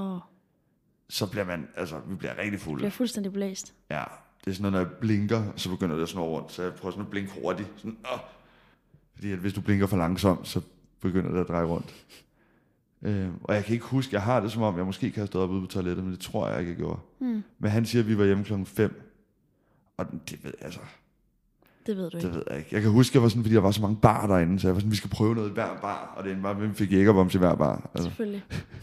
C: Så bliver vi bliver rigtig fulde.
B: Bliver fuldstændig blæst.
C: Ja, det er sådan noget, når jeg blinker, så begynder det at snurre rundt. Så jeg prøver sådan at blinke hurtigt. Sådan, fordi at hvis du blinker for langsomt, så begynder det at dreje rundt. Og jeg kan ikke huske, jeg har det som om, jeg måske kan have stået op ude på toilettet, men det tror jeg ikke, jeg gjorde. Men han siger, at vi var hjemme 5:00. Og det ved jeg altså.
B: Det ved du ikke.
C: Det ved jeg ikke. Jeg kan huske, jeg var sådan, fordi der var så mange bar derinde, så jeg var sådan, vi skal prøve noget i hver bar. Og det er bare, hvem fik jægerbomse i hver bar. Altså.
B: Selvfølgelig.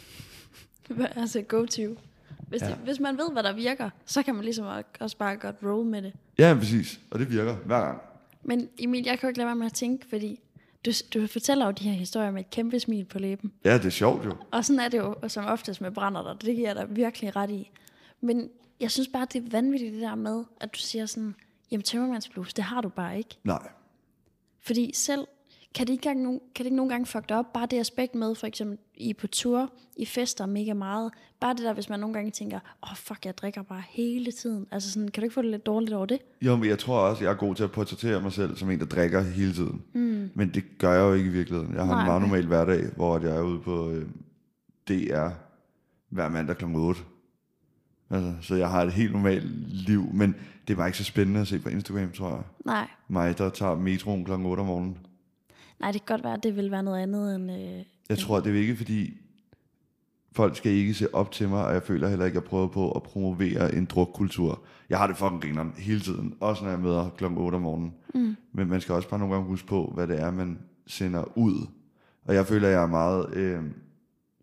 B: Altså go-to. Hvis man ved, hvad der virker, så kan man ligesom også bare godt roll med det.
C: Ja, præcis. Og det virker hver gang.
B: Men Emil, jeg kan jo ikke lade være med at tænke, fordi du fortæller jo de her historier med et kæmpe smil på læben.
C: Ja, det er sjovt jo.
B: Og sådan er det jo som oftest med brænder der. Det giver jeg dig virkelig ret i. Men jeg synes bare, det er vanvittigt det der med, at du siger sådan, jamen tømmermandsblues, det har du bare ikke.
C: Nej.
B: Fordi selv, kan det ikke nogle gange fuck dig op, bare det aspekt med, for eksempel, I er på tur, I fester mega meget, bare det der, hvis man nogle gange tænker, fuck, jeg drikker bare hele tiden. Altså sådan, kan du ikke få det lidt dårligt over det? Jo,
C: men jeg tror også, jeg er god til at portrættere mig selv som en, der drikker hele tiden. Men det gør jeg jo ikke i virkeligheden. Jeg har en meget normal hverdag, hvor jeg er ude på DR hver mandag kl. 8. Altså, så jeg har et helt normalt liv, men det var ikke så spændende at se på Instagram, tror jeg.
B: Nej.
C: Mig, der tager metroen kl. 8 om morgenen.
B: Nej, det kan godt være, at det vil være noget andet end...
C: Jeg tror, det er ikke, fordi folk skal ikke se op til mig, og jeg føler heller ikke, at jeg prøver på at promovere en drukkultur. Jeg har det fucking grineren hele tiden, også når jeg møder kl. 8 om morgenen. Men man skal også bare nogle gange huske på, hvad det er, man sender ud. Og jeg føler, at jeg er meget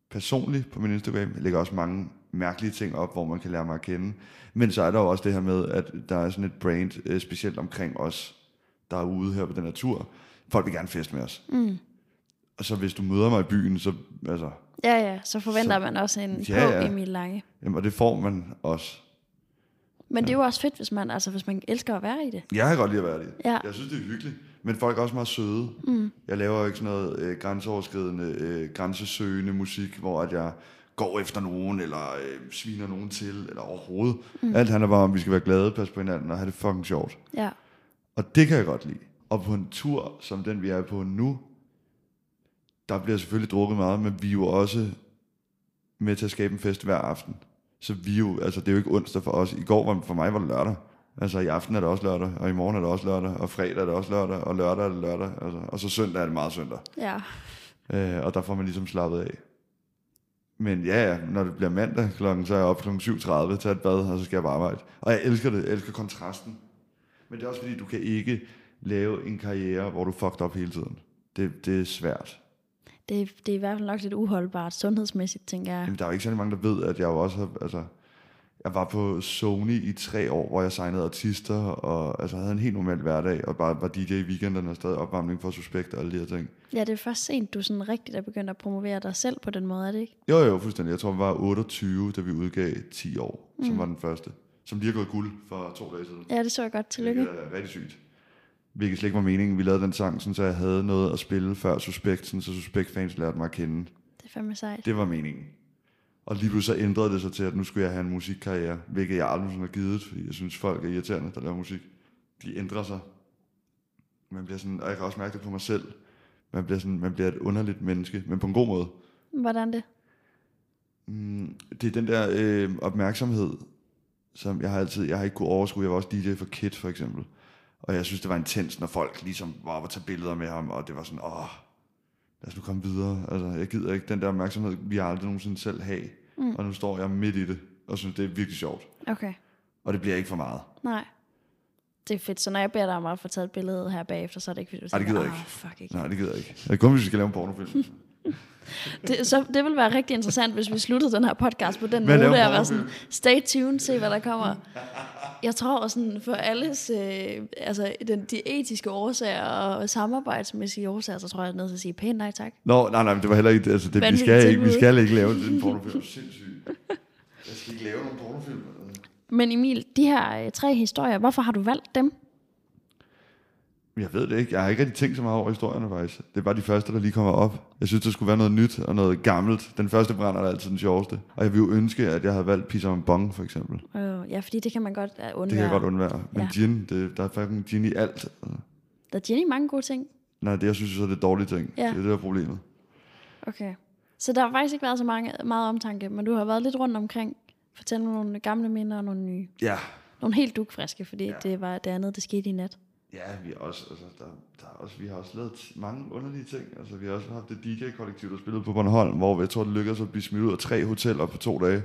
C: personligt på min Instagram. Jeg lægger også mange mærkelige ting op, hvor man kan lære mig at kende. Men så er der jo også det her med, at der er sådan et brand, specielt omkring os, der er ude her på den her tur. Folk vil gerne feste med os. Og så hvis du møder mig i byen, så altså...
B: Ja, så forventer man også en på Emil Lange.
C: Jamen, og det får man også.
B: Men det er jo også fedt, hvis man elsker at være i det.
C: Jeg kan godt lide at være i det.
B: Ja.
C: Jeg synes, det er hyggeligt. Men folk er også meget søde. Jeg laver jo ikke sådan noget grænseoverskridende, grænsesøgende musik, hvor at jeg går efter nogen, eller sviner nogen til, eller overhovedet. Alt handler bare om, at vi skal være glade, passe på hinanden og have det fucking sjovt.
B: Ja.
C: Og det kan jeg godt lide. Og på en tur, som den vi er på nu, der bliver selvfølgelig drukket meget, men vi er jo også med til at skabe en fest hver aften. Så vi jo, altså det er jo ikke onsdag for os. I går for mig var det lørdag. Altså i aften er det også lørdag, og i morgen er det også lørdag, og fredag er det også lørdag, og lørdag er det lørdag. Altså, og så søndag er det meget søndag.
B: Ja.
C: Og der får man ligesom slappet af. Men ja, når det bliver mandag klokken, så er jeg oppe klokken 7:30, tager et bad, og så skal jeg bare arbejde. Og jeg elsker det, jeg elsker kontrasten. Men det er også fordi, du kan ikke lave en karriere, hvor du fucked op hele tiden. Det er svært.
B: Det er i hvert fald nok lidt uholdbart sundhedsmæssigt, tænker jeg.
C: Jamen, der er jo ikke særlig mange, der ved, at jeg jo også har, altså, jeg var på Sony i 3 år, hvor jeg signede artister, og altså havde en helt normal hverdag, og bare var DJ i weekenderne og stadig opvarmning for Suspekt og alle de her ting.
B: Ja, det er først sent, du sådan rigtigt er begyndt at promovere dig selv på den måde, er det ikke?
C: Jo, fuldstændig. Jeg tror, vi var 28, da vi udgav 10 år, som var den første. Som lige har gået guld for 2 dage siden.
B: Ja, det så jeg godt. Tillykke.
C: Det er rigtig sygt. Hvilket slet ikke var meningen. Vi lavede den sang, så jeg havde noget at spille før Suspekt, så Suspekt-fans lærte mig at kende.
B: Det er fandme sejt.
C: Det var meningen. Og lige pludselig så ændrede det sig til, at nu skulle jeg have en musikkarriere, hvilket jeg aldrig har givet, fordi jeg synes, folk er irriterende, der laver musik. De ændrer sig. Man bliver sådan, og jeg kan også mærke det på mig selv. Man bliver et underligt menneske, men på en god måde.
B: Hvordan det?
C: Det er den der opmærksomhed, som jeg har ikke kunne overskue. Jeg var også DJ for Kid, for eksempel. Og jeg synes, det var intens, når folk ligesom var oppe og tage billeder med ham, og det var sådan, lad os nu komme videre. Altså, jeg gider ikke den der opmærksomhed, vi har aldrig nogensinde selv have. Og nu står jeg midt i det, og synes, det er virkelig sjovt.
B: Okay.
C: Og det bliver ikke for meget.
B: Nej. Det er fedt, så når jeg beder dig om at få taget et billede her bagefter, så er det ikke, fordi du
C: siger, det gider ikke.
B: Fuck ikke.
C: Nej, det gider ikke. Det er kun, hvis vi skal lave en pornofilm.
B: Det vil være rigtig interessant, hvis vi sluttede den her podcast på den måde, der var sådan, stay tuned, se hvad der kommer. Jeg tror sådan, for alles, de etiske årsager og samarbejdsmæssige årsager, så tror jeg, at jeg er nødt til at sige pænt nej tak.
C: Nej, men det var heller ikke, altså det, vi skal ikke lave en pornofilm. Sindssygt. Jeg skal ikke lave nogen pornofilm.
B: Men Emil, de her 3 historier, hvorfor har du valgt dem?
C: Jeg ved det ikke. Jeg har ikke rigtig tænkt så meget over historierne, faktisk. Det er bare de første, der lige kommer op. Jeg synes, der skulle være noget nyt og noget gammelt. Den første brænder er altid den sjoveste. Og jeg vil jo ønske, at jeg havde valgt Pisser en Bong, for eksempel.
B: Ja, fordi det kan man godt undvære.
C: Det kan jeg godt undvære. Men gin, der er faktisk gin i alt.
B: Der er gin i mange gode ting.
C: Nej, det jeg synes så er det dårlige ting. Ja. Det er det, der er problemet.
B: Okay. Så der har faktisk ikke været så meget omtanke, men du har været lidt rundt omkring. Fortæl mig nogle gamle minder og nogle nye.
C: Ja.
B: Nogle helt dugfriske, fordi det var det andet, det skete i nat.
C: Ja, vi har også, vi har også lavet mange underlige ting. Altså, vi har også haft et DJ-kollektiv, der spillede på Bornholm, hvor jeg tror, det lykkedes at blive smidt ud af 3 hoteller på 2 dage.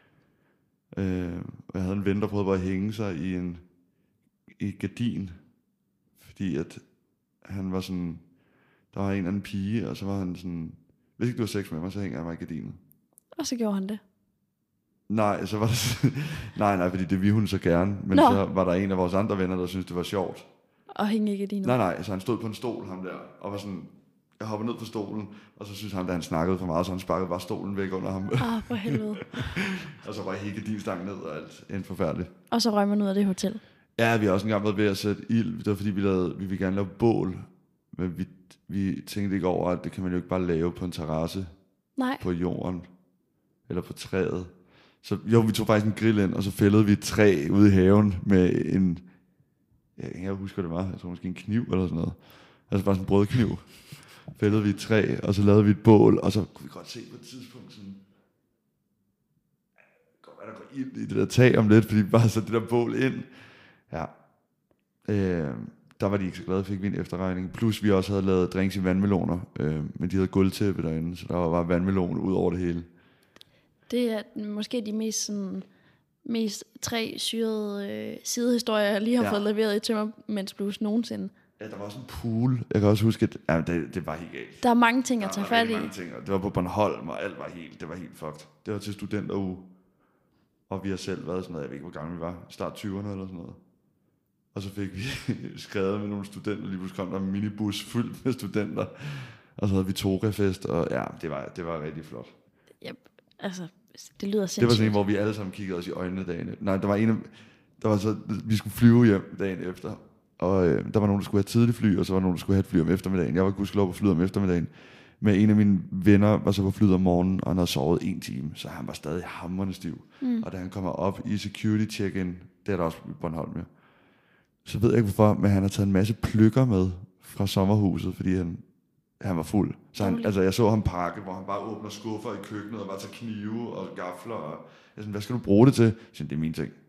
C: Jeg havde en ven, der prøvede bare at hænge sig i et gardin, fordi at han var sådan, der var en anden pige, og så var han sådan, hvis ikke du har sex med mig, så hænger jeg mig i gardinet. Og
B: så gjorde han det?
C: Nej, så var det nej, fordi det ville hun så gerne, men så var der en af vores andre venner, der syntes, det var sjovt.
B: Og hænge ikke i dine?
C: Nej, så han stod på en stol, ham der, og var sådan, jeg hoppede ned på stolen, og så synes han, da han snakkede for meget, så han sparkede bare stolen væk under ham.
B: For helvede.
C: Og så var hele gardinstangen ned og alt, endte forfærdeligt.
B: Og så røg man ud af det hotel?
C: Ja, vi har også engang været ved at sætte ild, det var fordi vi ville gerne lave bål, men vi tænkte ikke over, at det kan man jo ikke bare lave på en terrasse.
B: Nej.
C: På jorden, eller på træet. Så jo, vi tog faktisk en grill ind, og så fældede vi et træ ude i haven med en, jeg husker det var, jeg tror måske en kniv eller sådan noget. Altså bare sådan en brødkniv. Fældede vi et træ, og så lavede vi et bål, og så kunne vi godt se på et tidspunkt sådan, der går ild i det der tag om lidt, fordi vi bare satte det der bål ind. Ja. Der var de ikke så glade, fik vi en efterregning. Plus vi også havde lavet drinks i vandmeloner, men de havde gulvtæppe derinde, så der var bare vandmelon ud over det hele.
B: Det er måske de mest 3 syrede sidehistorier, jeg lige har fået leveret i Tømmermænds Blues nogensinde.
C: Ja, der var også en pool. Jeg kan også huske, at det var helt galt.
B: Der er mange ting at tage fat i.
C: Mange ting, og det var på Bornholm, og alt var helt fucked. Det var til studenteruge. Og vi har selv været sådan noget, jeg ved ikke, hvor gamle vi var. Start 20'erne eller sådan noget. Og så fik vi skrevet med nogle studenter. Lige pludselig kom der en minibus fyldt med studenter. Og så havde vi togafest, og ja, det var rigtig flot.
B: Ja, altså, det lyder sindssygt.
C: Det var sådan en, hvor vi alle sammen kiggede os i øjnene dagen. Nej, vi skulle flyve hjem dagen efter. Og der var nogen, der skulle have tidlig fly, og så var nogen, der skulle have et fly om eftermiddagen. Jeg var gudskelov på flyet om eftermiddagen. Men en af mine venner var så på flyet om morgenen, og han havde sovet 1 time, så han var stadig hamrende stiv. Og da han kommer op i security check-in, det er der også i Bornholm, ja. Så ved jeg ikke hvorfor, men han har taget en masse pløkker med fra sommerhuset, fordi han var fuld. Så jeg så ham pakke, hvor han bare åbner skuffer i køkkenet, og bare tager knive og gafler. Og jeg sådan, hvad skal du bruge det til? Så det er min ting.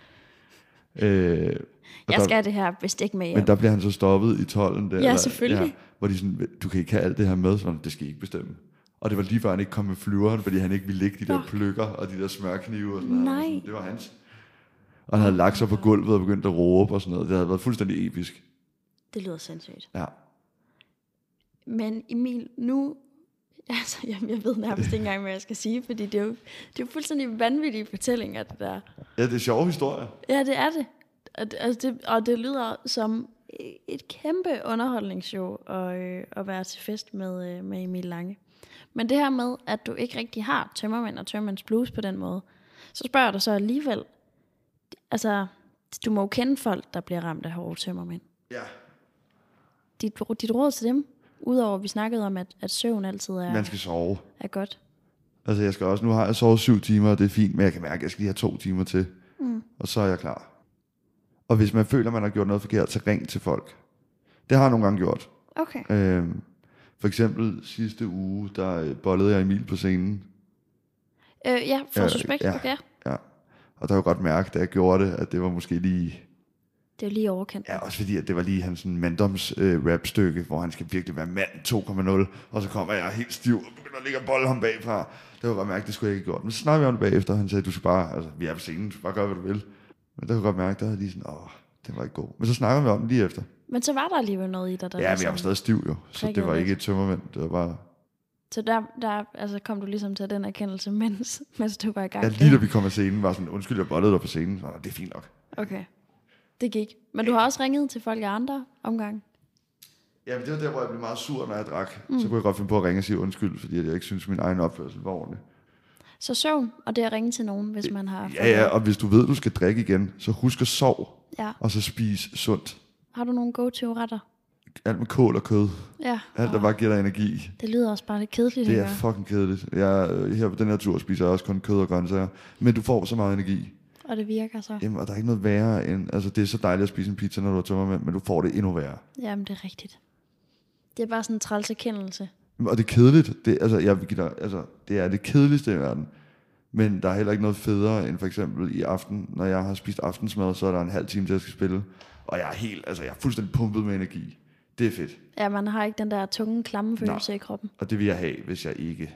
B: Jeg skal have det her bestik med hjem.
C: Men der bliver han så stoppet i tolden der.
B: Ja, selvfølgelig. Ja,
C: hvor de sådan, du kan ikke have alt det her med, så det skal I ikke bestemme. Og det var lige før han ikke kom med flyveren, fordi han ikke ville lægge de der pløkker og de der smørknive og sådan noget. Sådan, det var hans. Og han havde lagt sig på gulvet og begyndt at råbe og sådan noget. Det havde været fuldstændig episk.
B: Det lyder sindssygt.
C: Ja.
B: Men Emil, nu... Altså, jeg ved nærmest ikke engang, hvad jeg skal sige, fordi det er jo fuldstændig vanvittige fortællinger, det der.
C: Ja, det er sjove historier.
B: Ja, det er det. Og det lyder som et kæmpe underholdningsshow at være til fest med Emil Lange. Men det her med, at du ikke rigtig har tømmermænd og tømmermænds blues på den måde, så spørger jeg dig så alligevel, altså, du må jo kende folk, der bliver ramt af hårde tømmermænd.
C: Ja.
B: Dit råd til dem, udover at vi snakkede om, at søvn altid
C: man skal sove.
B: Er godt.
C: Altså, nu har jeg sovet 7 timer, og det er fint, men jeg kan mærke, at jeg skal lige have 2 timer til. Og så er jeg klar. Og hvis man føler, at man har gjort noget forkert, så ring til folk. Det har jeg nogle gange gjort.
B: Okay.
C: For eksempel sidste uge, der bollede jeg Emil på scenen.
B: Ja, for suspekt. Okay.
C: Ja. Og der kunne godt mærke, da jeg gjorde det, at det var måske lige...
B: Det er lige overkendt.
C: Ja, også fordi, at det var lige hans manddoms rapstykke, hvor han skal virkelig være mand 2,0, og så kommer jeg helt stiv og begynder at ligge og bolle ham bagfra. Det kunne godt mærke, det skulle jeg ikke have gjort. Men så snakkede vi om det bagefter, og han sagde, du skal bare, altså, vi er på scenen, du skal bare gøre, hvad du vil. Men der kunne godt mærke, der havde lige sådan, det var ikke god. Men så snakkede vi om det lige efter.
B: Men så var der alligevel noget i dig, der...
C: Ja, men jeg var stadig stiv jo, så det var ikke et tømmermænd, det var bare...
B: Så der altså kom du ligesom til den erkendelse, mens du var i gang?
C: Ja, lige da vi kom af scenen, var sådan, undskyld, jeg bollede dig på scenen, så det er fint nok.
B: Okay, det gik. Men du har også ringet til folk i andre omgang?
C: Ja, men det var der, hvor jeg blev meget sur, når jeg drak. Så kunne jeg godt finde på at ringe og sige undskyld, fordi jeg ikke synes, min egen opførsel var ordentlig.
B: Så søvn, og det at ringe til nogen, hvis man har...
C: Ja, og hvis du ved, du skal drikke igen, så husk at sove, og så spis sundt.
B: Har du nogle go-to-retter?
C: Alt med kål og kød.
B: Ja.
C: Alt, der bare giver dig energi.
B: Det lyder også bare lidt kedeligt.
C: Det er fucking kedeligt. Her på den her tur spiser jeg også kun kød og grøntsager. Men du får så meget energi.
B: Og det virker så.
C: Jamen, og der er ikke noget værre end... Altså, det er så dejligt at spise en pizza, når du har tømmermænd, men du får det endnu værre.
B: Jamen, det er rigtigt. Det er bare sådan en træls erkendelse.
C: Og det er kedeligt. Det er det kedeligste i verden. Men der er heller ikke noget federe end for eksempel i aften, når jeg har spist aftensmad, så er der en halv time til, jeg skal spille. Og jeg er fuldstændig pumpet med energi. Det er fedt.
B: Ja, man har ikke den der tunge, klamme følelse i kroppen.
C: Og det vil jeg have, hvis jeg ikke...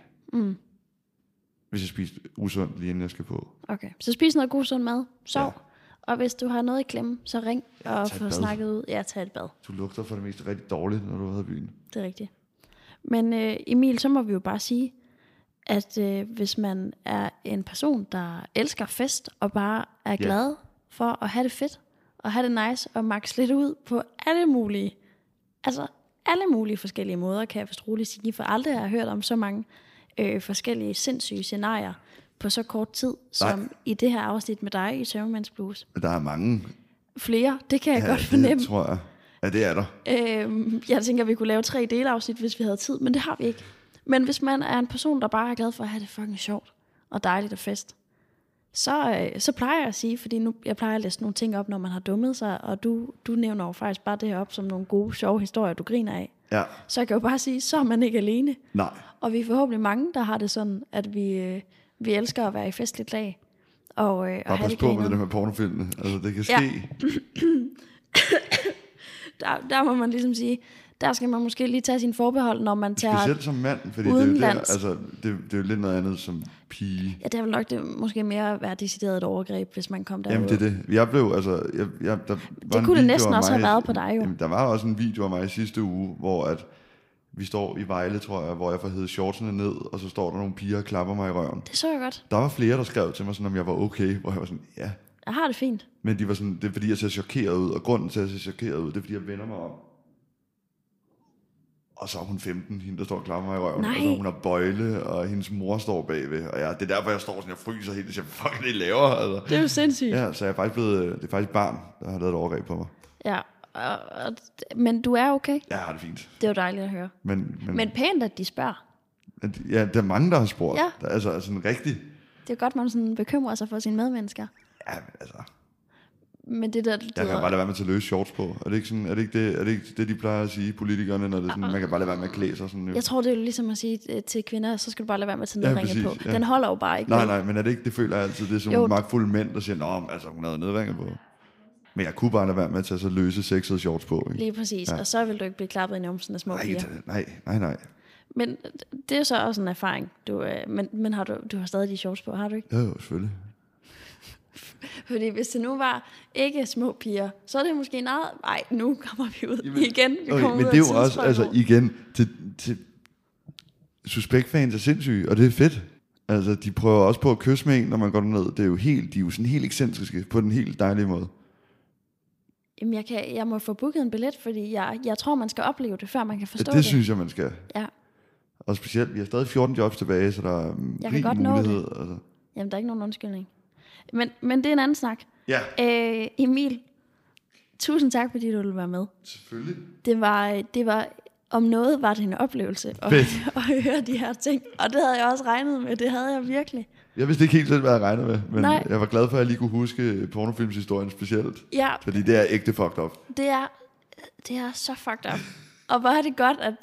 C: Hvis jeg spiser usundt, lige inden jeg skal på.
B: Okay, så spis noget god sund mad. Sov. Ja. Og hvis du har noget i klemme, så ring og få snakket ud. Ja, tag et bad.
C: Du lugter for det meste rigtig dårligt, når du har været i byen.
B: Det er rigtigt. Men Emil, så må vi jo bare sige, at hvis man er en person, der elsker fest, og bare er glad for at have det fedt, og have det nice, og max lidt ud på alle mulige forskellige måder, kan jeg vist roligt sige, for aldrig har jeg hørt om så mange forskellige sindssyge scenarier på så kort tid, som i det her afsnit med dig i Tømmermænds Blues.
C: Der er mange.
B: Flere, det kan jeg godt fornemme.
C: Det tror jeg. Ja, det er der.
B: Jeg tænker, at vi kunne lave 3 delafsnit, hvis vi havde tid, men det har vi ikke. Men hvis man er en person, der bare er glad for at have det fucking sjovt, og dejligt og fest, så plejer jeg at sige, fordi nu jeg plejer at læse nogle ting op, når man har dummet sig, og du nævner jo faktisk bare det her op som nogle gode, sjove historier, du griner af. Ja. Så jeg kan jo bare sige, så er man ikke alene.
C: Nej.
B: Og vi er forhåbentlig mange, der har det sådan, at vi elsker at være i festligt lag. Og
C: bare pas på med det der med pornofilmene. Altså, det kan ske.
B: der må man ligesom sige, der skal man måske lige tage sin forbehold, når man tager
C: specielt som mand, fordi
B: udenlands.
C: det er jo lidt noget andet som pige.
B: Ja, det vil nok måske mere være decideret et overgreb, hvis man kom derud.
C: Jamen det er det. Jeg blev,
B: det kunne det næsten også have været på dig jo.
C: Jamen, der var også en video af mig i sidste uge, hvor at vi står i Vejle, tror jeg, hvor jeg får hævet shortsene ned, og så står der nogle piger og klapper mig i røven.
B: Det så jeg godt.
C: Der var flere, der skrev til mig, sådan, om jeg var okay, hvor jeg var sådan, ja.
B: Jeg har det fint.
C: Men de var sådan, det er fordi, jeg ser chokeret ud, og grunden til, at jeg ser chokeret ud, det er fordi, jeg vender mig om. Og så er hun 15, hende der står og klapper mig i røven.
B: Nej.
C: Og så hun har bøjle, og hendes mor står bagved. Og det er derfor, jeg står sådan, jeg fryser helt, og siger, fuck, det laver. Altså.
B: Det er jo sindssygt.
C: Ja, så jeg er faktisk blevet, det er faktisk barn, der har lavet et overgreb på mig.
B: Ja, men du er okay?
C: Ja, det er fint.
B: Det er jo dejligt at høre. Men pænt, at de spørger.
C: Ja, der er mange, der har spurgt.
B: Ja.
C: Der, altså sådan rigtigt.
B: Det er godt, man sådan bekymrer sig for sine medmennesker.
C: Ja, men altså.
B: Men det der,
C: jeg kan bare lade være med til at løse shorts på. Er det ikke det, de plejer at sige, politikerne, når det er sådan, man kan bare lade være med at klæde sig sådan.
B: Jeg tror, det er jo ligesom at sige til kvinder, så skal du bare lade være med at tage nedringet på. Ja. Den holder jo bare ikke.
C: Nej, men er det ikke, det føler jeg altid, det er sådan nogle magtfulde mænd, der siger, nå, altså hun havde nedringet på. Men jeg kunne bare lade være med at tage så løse sexede shorts på. Ikke?
B: Lige præcis, og så vil du ikke blive klappet i numsen af små piger.
C: Nej. Men
B: det er så også en erfaring. Men har du har stadig de shorts på, har du ikke?
C: Jo, selvfølgelig.
B: Fordi hvis det nu var ikke små piger, så er det måske nej, nu kommer vi ud igen.
C: Men det er jo også, altså igen, til Suspekt-fans er sindssyge, og det er fedt. Altså, de prøver også på at kysse med en, når man går derned. Det er jo de er jo sådan helt ekscentriske, på den helt dejlige måde.
B: Jamen, jeg må få booket en billet, fordi jeg tror, man skal opleve det, før man kan forstå det.
C: Det synes jeg, man skal.
B: Ja.
C: Og specielt, vi har stadig 14 jobs tilbage, så der er rig mulighed. Altså.
B: Jamen, der er ikke nogen undskyldning. Men det er en anden snak.
C: Ja.
B: Emil, tusind tak, fordi du ville være med.
C: Selvfølgelig.
B: Det var om noget var det en oplevelse at høre de her ting. Og det havde jeg også regnet med. Det havde jeg virkelig.
C: Jeg vidste ikke helt selv, hvad jeg regnede med. Men jeg var glad for, at jeg lige kunne huske pornofilmshistorien specielt.
B: Ja.
C: Fordi det er ægte fucked up.
B: Det er så fucked up. Og hvor er det godt, at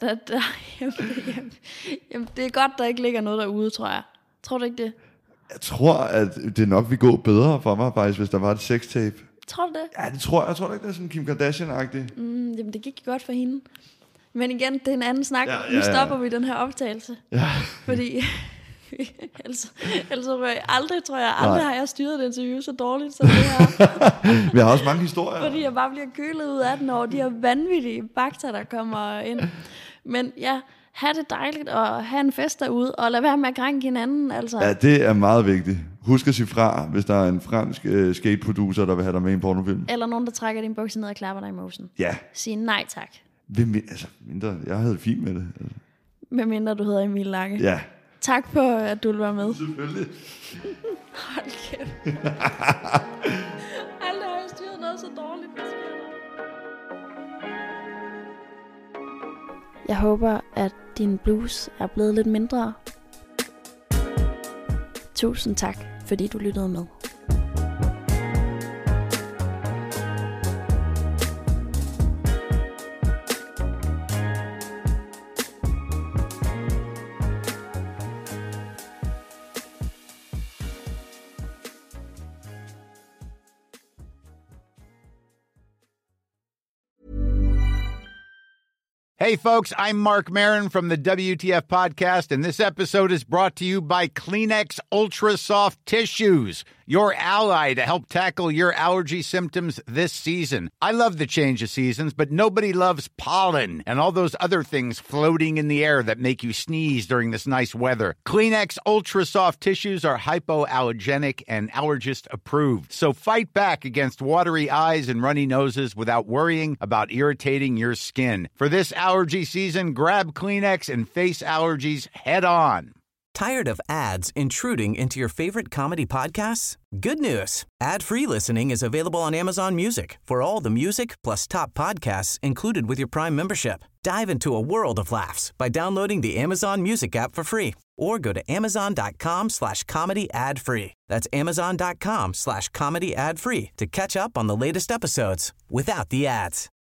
B: jamen, det er godt, der ikke ligger noget derude, tror jeg. Tror du ikke det?
C: Jeg tror, at det nok vil gå bedre for mig, faktisk, hvis der var et sextape.
B: Tror du det?
C: Ja, det tror jeg. Jeg tror ikke, det er sådan Kim Kardashian-agtigt.
B: Jamen, det gik godt for hende. Men igen, det er en anden snak.
C: Ja.
B: Nu stopper vi den her optagelse.
C: Ja.
B: Fordi ellers tror jeg aldrig har jeg styret det interview så dårligt som det her.
C: Vi har også mange historier.
B: Fordi jeg bare bliver kølet ud af den over de her vanvittige bakter, der kommer ind. Men ja, have det dejligt og have en fest derude, og lad være med at krænke hinanden. Altså.
C: Ja, det er meget vigtigt. Husk at sige fra, hvis der er en fransk skateproducer, der vil have dig med i en pornofilm.
B: Eller nogen, der trækker din bukse ned og klapper dig i mosen.
C: Ja.
B: Sig nej tak.
C: Jeg havde det fint med det. Altså.
B: Med mindre du hedder Emil Lange.
C: Ja.
B: Tak for, at du vil være med.
C: Selvfølgelig.
B: Hold kæft. Aldrig har jeg styret noget så dårligt. Jeg håber, at din blues er blevet lidt mindre. Tusind tak, fordi du lyttede med.
D: Hey, folks, I'm Mark Maron from the WTF Podcast, and this episode is brought to you by Kleenex Ultra Soft Tissues, your ally to help tackle your allergy symptoms this season. I love the change of seasons, but nobody loves pollen and all those other things floating in the air that make you sneeze during this nice weather. Kleenex Ultra Soft Tissues are hypoallergenic and allergist approved, so fight back against watery eyes and runny noses without worrying about irritating your skin. For this allergy season, grab Kleenex and face allergies head on.
E: Tired of ads intruding into your favorite comedy podcasts? Good news. Ad-free listening is available on Amazon Music for all the music plus top podcasts included with your Prime membership. Dive into a world of laughs by downloading the Amazon Music app for free or go to amazon.com/comedy ad-free. That's amazon.com/comedy ad-free to catch up on the latest episodes without the ads.